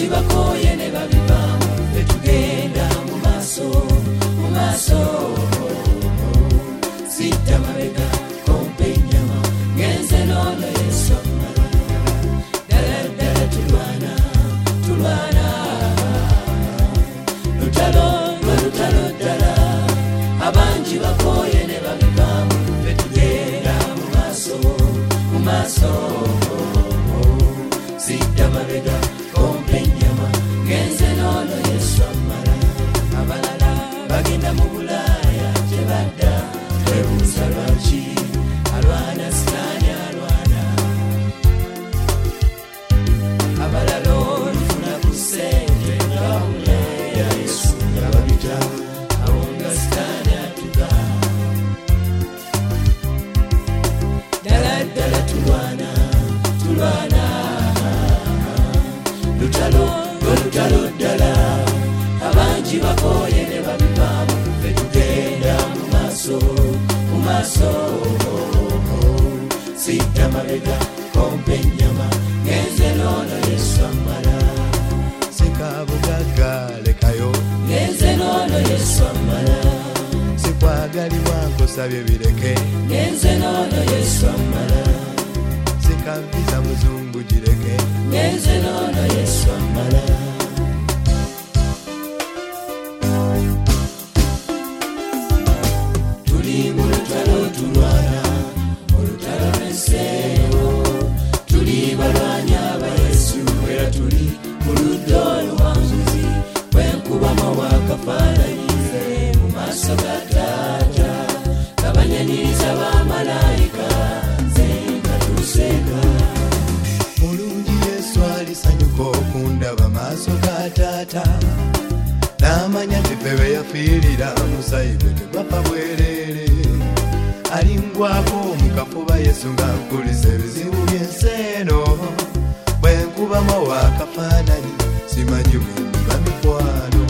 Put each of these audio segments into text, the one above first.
abangi bakoye ne babivamu betugenda mu maaso sidda mabega kompe ennyama ngenze n'ono Yesu amala ddala tulwana lutalo ddala abangi bakoye ne babivamu betugenda mu maaso sidda mabega kompe ennyama ngenze n'ono Yesu amala abalala bagenda mu Bulaaya gye badda twebuuza lwaki alwana sitaani alwana abalala olufuna ku ssente ngawula ya Yesu nga babita awo nga sitaani atuga ddala tulwana lutalo ddala abangi bakoye ne babivamu betugenda mu maaso sidda mabega kompe ennyama ngenze n'ono Yesu amala sikabugagga lekayo ngenze n'ono Yesu amala sikwagalibwa nkosabye bireke ngenze n'ono Yesu amala sikaviza muzungu gireke ngenze n'ono Yesu amala tuli mu lutalo tulwana olutalo lw'enseero tuli balwanyi aba Yesu era tuli mu ludda oluwanguzi bwenkubama wakafaananyize mu maaso ga Taata kabanyaniriza bamalayika nze nga tuseka mulungi Yesu alisanyuka okundaba maaso ga Taata n'amanya nti ffe be yafiirira musayibwe tegwafa bwereere alingwako mu kafuba Yesu ng'akuliza ebizibu by'ensi eno bwenkubama wakafaananyi simanyi bwendiba mikwano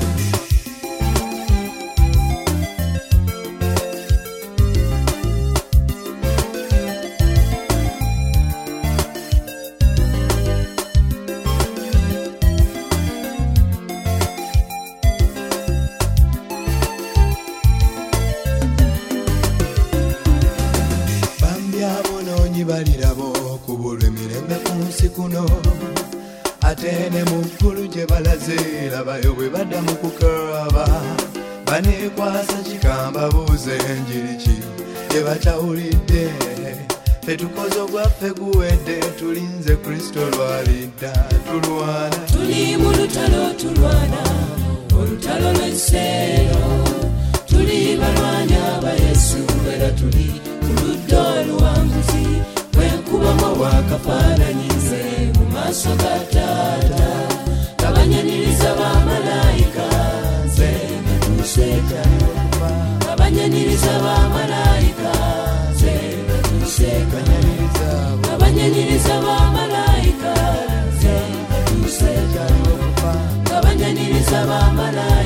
balirabo kubulwa emirembe ku nsi kuno ate ne mu ggulu gye balaze labayo bwe badda mu kukaaba baneekwasa kikamba buuze enjiri ki gye batawulidde fetukoze ogwaffe guwedde tulinze Kristo lwalidda tulwana tuli mu lutalo tulwana olutalo lw'enseero tuli balwanyi aba Yesu era tuli ku ludda oluwanguzi bwenkubama wakafaananyize mu maaso ga Taata kabanyaniriza bamalayika nze nga tuseka kabanyaniriza bamalayika nze nga tuseka kabanyaniriza bamalayika nze nga tuseka kabanyaniriza bamalayika